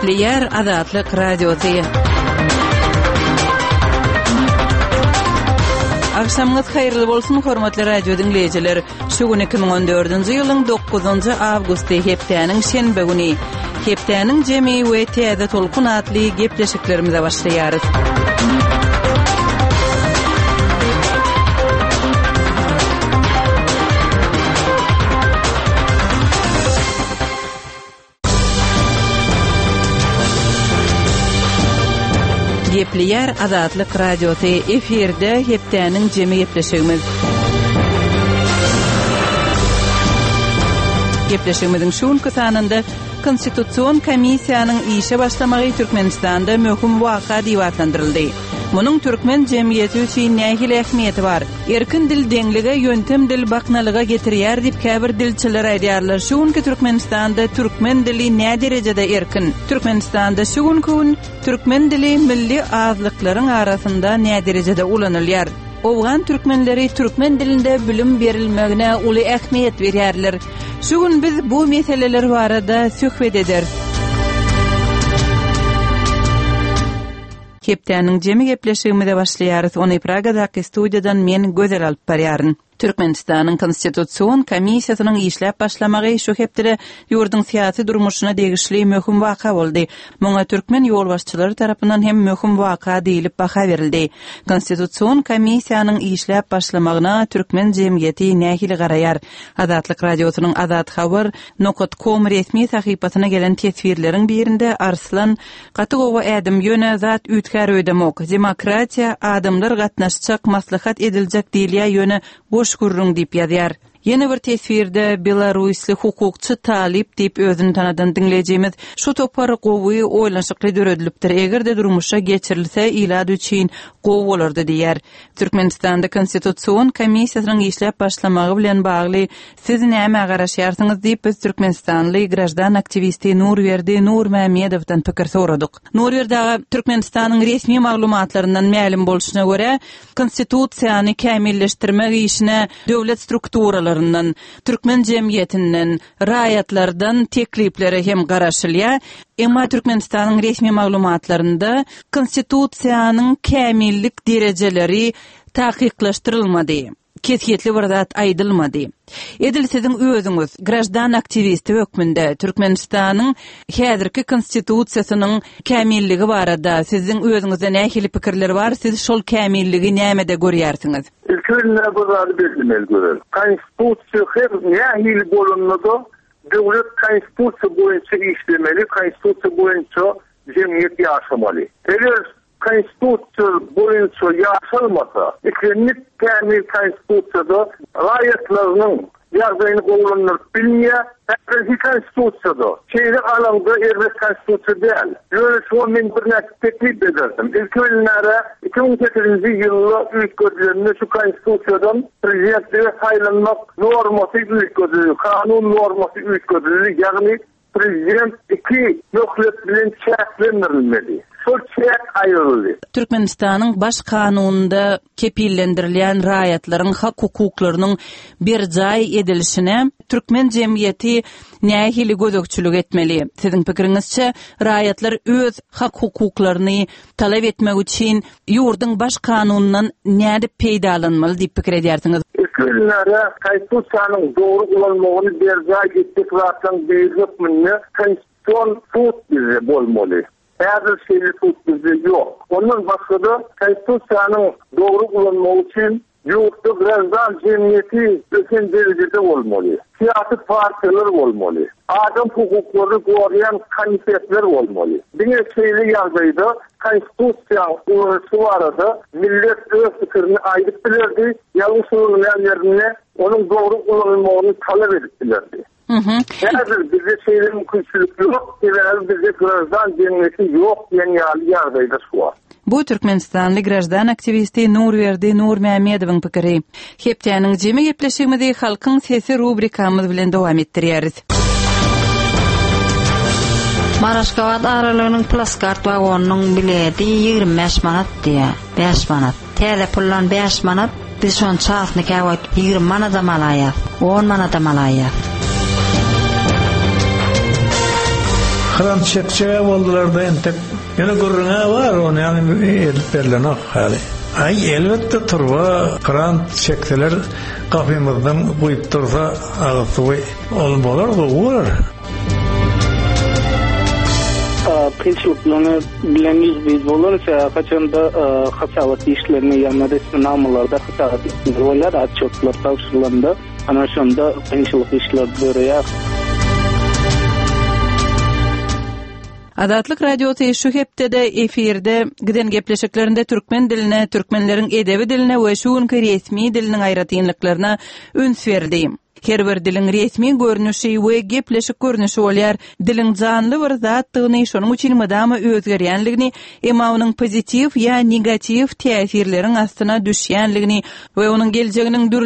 Gepleyer Azatlyk Radiosu. Akşamınız hayırlı bolsun hormatly radio dinleyijiler. Şu gün 2014-nji ýylyň 9-njy awgusty hepdeniň şenbe güni. Hepdeniň jemi we täze tolkun atly gepleşiklerimize başlaýarys. Gepleyer Azatlyk Radiosu eferde hepdeniň jemi gepleşigimiz. Gepleşigimiziň şuň kysanynda Konstitusiýon komissiýanyň işe başlamagy Türkmenistanda möhüm waka diýip atlandyryldy. Munyň türkmen jemgyýeti üçin nähili ähmiýeti bar. Erkin dil deňlige ýöntem dil baknalyga getirýär diýip käbir dilçiler aýdýarlar. Şuňky Türkmenistanda türkmen dili nä derejede erkin? Türkmenistanda şuňky türkmen dili milli azlyklaryň arasynda nä derejede ulanylýar? Owgan türkmenleri türkmen dilinde bilim berilmegine uly ähmiýet berýärler. Şuň biz bu meseleler barada söhbet ederiz. Hepdeniň jemi gepleşigimize başlaýarys. Ony Pragadaky studiýadan men gözel alyp barýaryn. Türkmenistanyň Konstitusiýon komissiýasynyň işläp başlamagy şu hepdire ýurduň syýasy durmuşyna degişli möhüm waka boldy. Muňa türkmen ýolbaşçylary tarapyndan hem möhüm waka diýilip baha berildi. Konstitusiýon komissiýanyň işläp başlamagyna türkmen jemgyýeti nähili garaýar. Azatlyk radiosynyň Azat Habar.com resmi sahypasyna gelen tesvirleriň birinde Arslan Gatygowa ädim ýöne zat ütkär ödemok, demokratiýa adamlar gatnaşjak, maslahat ediljek diýilýär ýöne boş gurrun diýip ýazýar. Yeni bir tesvirde Belarusly hukukçy Talip diýip özüni tanadan dinlejimiz şu topar gowy oýlanşykly döredilipdir. Egerde durmuşa geçirilse ilad üçin gowy bolardy diýär. Türkmenistanda Konstitusiýon komissiýasynyň işläp başlamagy bilen bagly siz näme garaşýarsyňyz diýip biz Türkmenistanly grajdan aktivisti Nurwerdi Nurmämedowdan pikir soradyk. Nurwerdi Türkmenistanyň resmi maglumatlaryndan ma'lum bolşyna görä, konstitusiýany kämilleşdirmek işine döwlet strukturalary türkmen jemgyýetinden, raýatlardan teklipleri hem garaşylýar. Emma Türkmenistanyň resmi maglumatlarynda konstitusiýanyň kämillik derejeleri takyqlaşdyrylmady. Kesiyetli bir zat aýdylmady. Edil siziň özüňiz grajdan aktivisti hökmünde Türkmenistanyň häzirki konstitusiýasynyň kämilligi barada siziň özüňizde nähili pikirler bar? Siz şol kämilligi nämede görýärsiňiz? Ülkelerine bu zat belirlemeli görür. Konstitusiýa her nähili bolunmagy döwlet konstitusiýa boýunça işlemeli, konstitusiýa boýunça jemgyýet ýaşamaly. Eger konstitusiýa boýunça ýaşalmasa, iklimlik kämil konstitusiýada raýatlarynyň ýagdaýyny gowlandyryp bilmeýär. Häzirki konstitusiýada şeýle alanda erbet konstitusiýa däl. Ýöne şu men bir näme teklip ederdim. Ülkelere 2008-nji ýylda üýtgözülen şu konstitusiýadan prezidentliğe saýlanmak normasy üýtgözüldü. Kanun normasy üýtgözüldü. Ýagny prezident iki nöklet bilen çäklendirilmeli. Türkmenistanyň baş kanununda kepillendirilýän raýatlaryň hak hukuklarynyň bir jaý edilişine türkmen jemgyýeti nähili gözükçülük etmeli. Siziň pikiriňizçe raýatlar öz hak hukuklaryny talap etmek üçin ýurduň baş kanunundan näde peýdalanmaly diýip pikir edýärsiňiz? Ülkelere konstitusiýanyň dogry ulanmagyny bir jaý etdirýän bir hökmünde konstitusiýon tut bolmaly. Häzir şeýle tut bizde ýok. Ondan başga da konstitusiýanyň dogry ulanmagy üçin ýurtda grajdan jemgyýeti ösen derejede bolmaly. Siýasy partiýalar bolmaly. Adam hukuklaryny gorýan komitetler bolmaly. Diňe şeýle ýagdaýda konstitusiýa ulanşy barada millet öz pikirini aýdyp bilerdi, ýalňyş ulanýan onuň dogry ulanmagyny talap edip bilerdi. Häzir bizde şeýle mümkinçilik ýok, bizde grajdan jemgyýeti ýok diýen ýagdaýda şu bar. Bu Türkmenistanly grajdan aktivisti Nurwerdi Nurmämedowyň pikiri. Hepdeniň jemi gepleşigimizi halkyň sesi rubrikamyz bilen dowam etdirýäris. Maraşgawat aralygynyň plaskart wagonynyň bileti 25 manat diýär. 5 manat. Täze pullan 5 manat. Biz şon çasny käwet 20 manat malaýar. 10 manat malaýar. Hrant çekçe boldular da entek. Yana gurruna var onu yani edip verilen hali. Ay elbette turba hrant çekseler kapımızdan koyup dursa ağısı olmalar da olur. Kıyçılıklarını bilen %100 olursa kaçanda hasavat işlerini yanına resmi namalarda hasavat işleri olar atçotlar tavşırlarında ana şunda kıyçılık işler böreye. Adatlyk radio teşü hepde de efirde giden gepleşiklerinde türkmen diline, türkmenlerin edebi diline we şuňky resmi diliniň aýratynlyklaryna üns berdim. Her bir dilin resmi görnüşi we gepleşik görnüşi bolýar. Dilin janly bir zatdygyny şonuň üçin madama özgerýänligini, emma onuň pozitiv ýa negativ täsirleriň astyna düşýänligini we onuň geljeginiň